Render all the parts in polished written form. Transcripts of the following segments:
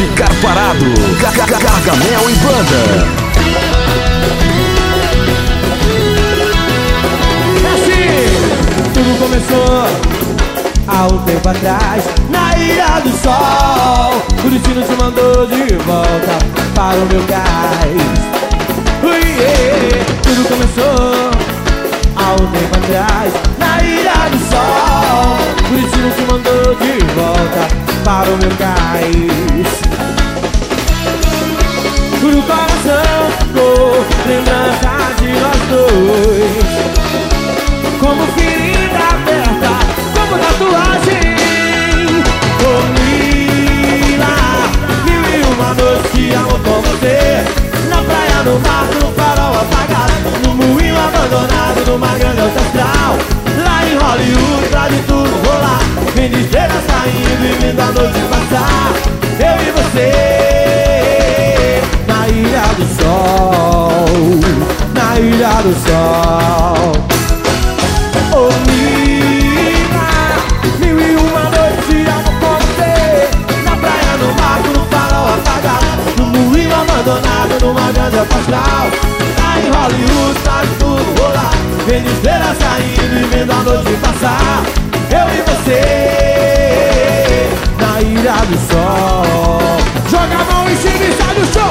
ficar parado. Gargamel e banda. Tudo começou há um tempo atrás, na ilha do sol. O destino te mandou de volta para o meu cais. Tudo começou há um tempo atrás, na ilha do sol. O destino te mandou de volta para o meu cais. O coração ficou lembrança de nós dois, como ferida aberta, como tatuagem. Oh, Lila, mil e uma noites que amo com você. Na praia, no mar, no farol apagado, no moinho abandonado, numa grande alta astral. Lá em Hollywood, pra de tudo rolar, vendo estrelas saindo e vendo a noite passar. Eu e você, na ilha do sol, na ilha do sol. Oh, Lila, mil e uma noites de amo com você. Na praia, no barco, no farol apagado, no moinho abandonado, numa grande astral. Lá em Hollywood, faz tudo rolar, vendo estrelas saindo e vendo a noite passar. Eu e você, na ilha do sol. Joga a mão em cima e sai do chão.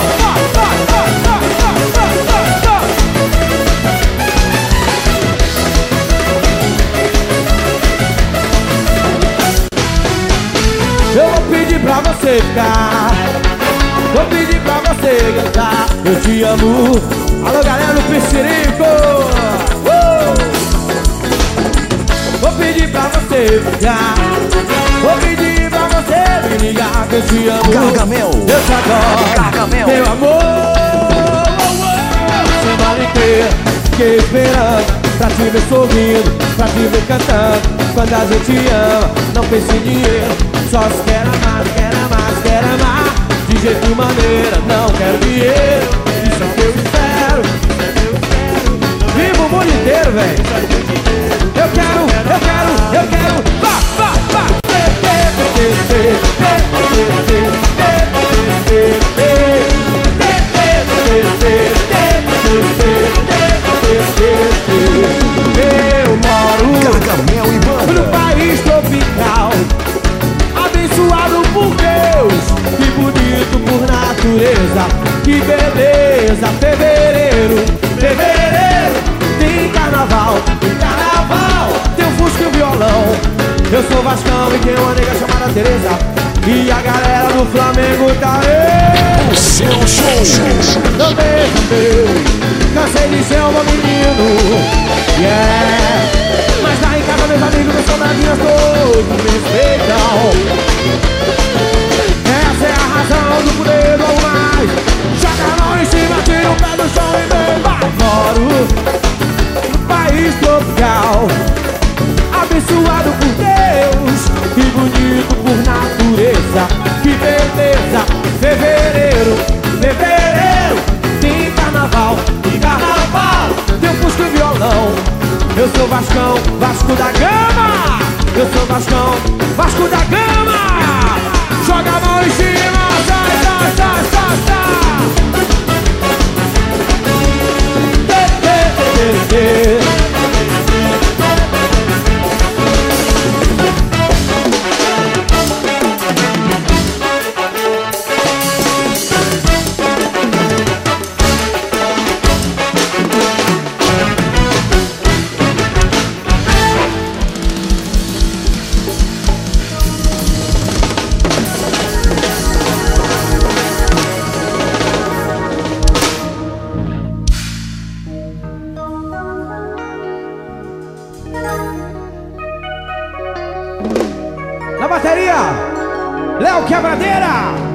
Eu vou pedir pra você ficar, vou pedir pra você cantar. Eu te amo. Alô, galera do Piscirico. Vou pedir pra você ficar, vou pedir pra você me ligar, que eu te amo. Gargamel, eu te adoro, Gargamel, meu amor. Semana inteira fiquei esperando pra te ver sorrindo, pra te ver cantando. Quando a gente ama, não pensa em dinheiro, só se quer amar, quer amar, quer amar. De jeito e maneira, não quero dinheiro. Isso é o que eu espero, vivo o mundo inteiro, velho. Eu quero, vá, vá, vá. Eu moro Gargamel e banda. no país tropical, abençoado por Deus, que bonito por natureza, que beleza. Fevereiro, fevereiro, tem carnaval, tem um fusca e um violão. Eu sou Vascão e tem uma nega chamada Tereza, e a galera do Flamengo tá aí. O seu show. Não deixa ver, cansei de ser um bom menino, yeah. Mas lá em casa meus amigos, meus soldadinhos todos me respeitam. Essa é a razão do poder do algo mais. Joga a mão em cima, tira o pé do chão e vem. Moro no país tropical, abençoado por Deus, que bonito por natureza, que beleza. Fevereiro, fevereiro, tem carnaval, tem um fusca e violão. Eu sou Vascão, Vasco da Gama. Eu sou Vascão, Vasco da Gama. Joga a mão em cima, sai, sai, sai, sai, sai. Na bateria, Léo Quebradeira.